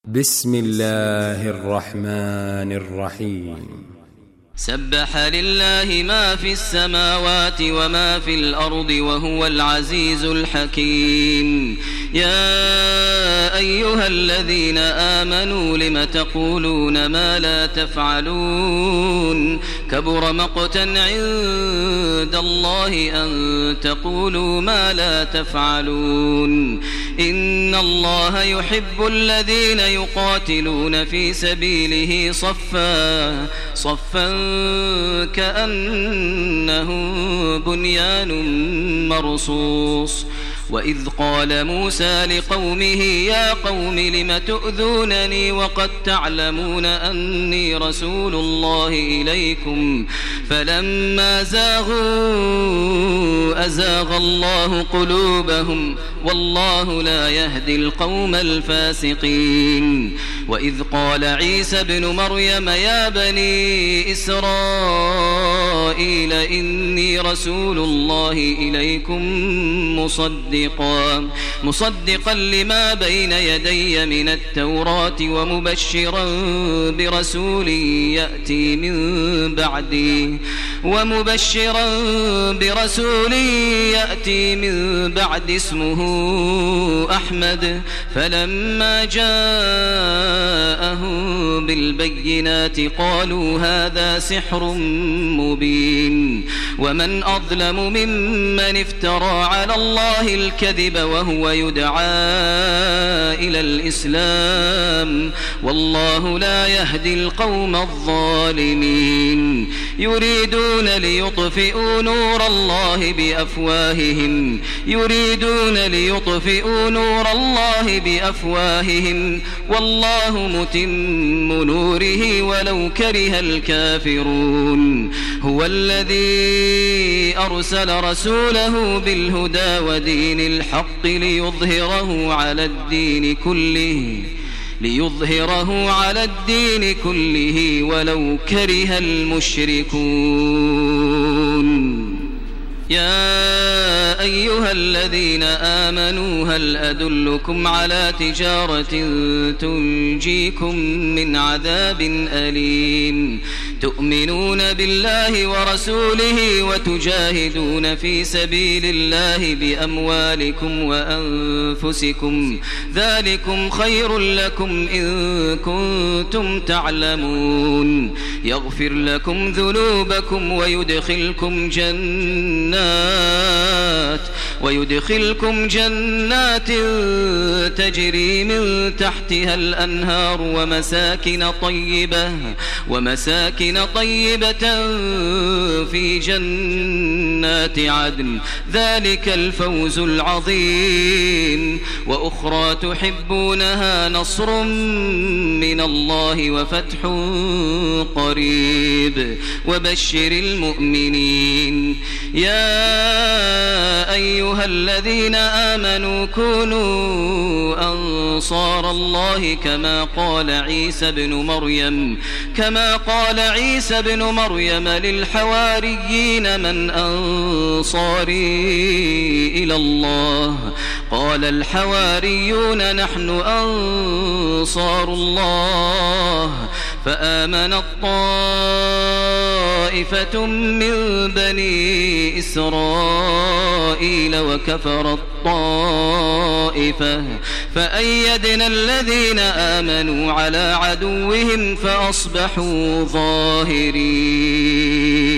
بسم الله الرحمن الرحيم سبح لله ما في السماوات وما في الأرض وهو العزيز الحكيم. يا أيها الذين آمنوا لم تقولون ما لا تفعلون كبر مقتا عند الله أن تقولوا ما لا تفعلون. إن الله يحب الذين يقاتلون في سبيله صفا كأنهم بنيان مرصوص. وإذ قال موسى لقومه يا قوم لم تؤذونني وقد تعلمون أني رسول الله إليكم فلما زاغوا أزاغ الله قلوبهم والله لا يهدي القوم الفاسقين. وإذ قال عيسى ابن مريم يا بني إسرائيل إني رسول الله إليكم مصدقا لما بين يدي من التوراة ومبشرا برسول يأتي من بعد اسمه أحمد. فلما جاءهم بالبينات قالوا هذا سحر مبين. ومن أظلم ممن افترى على الله الكذب وهو يدعى إلى الإسلام والله لا يهدي القوم الظالمين. يريدون ليطفئوا نور الله بأفواههم والله متم نوره ولو كره الكافرون. هو الذي أرسل رسوله بالهدى ودين الحق ليظهره على الدين كله ولو كره المشركون. يا أيها الذين آمنوا هل أدلكم على تجارة تنجيكم من عذاب أليم تؤمنون بالله ورسوله وتجاهدون في سبيل الله بأموالكم وأنفسكم ذلكم خير لكم إن كنتم تعلمون. يغفر لكم ذنوبكم ويدخلكم جنات تجري من تحتها الأنهار ومساكن طيبة في جنات عدن ذلك الفوز العظيم. وأخرى تحبونها نصر من الله وفتح قريب وبشر المؤمنين. يا أيها الذين آمنوا كونوا أنصار الله كما قال عيسى بن مريم للحواريين من أنصاري إلى الله قال الحواريون نحن أنصار الله. فآمنت طائفة من بني إسرائيل وكفرت طائفة فأيدنا الذين آمنوا على عدوهم فأصبحوا ظاهرين.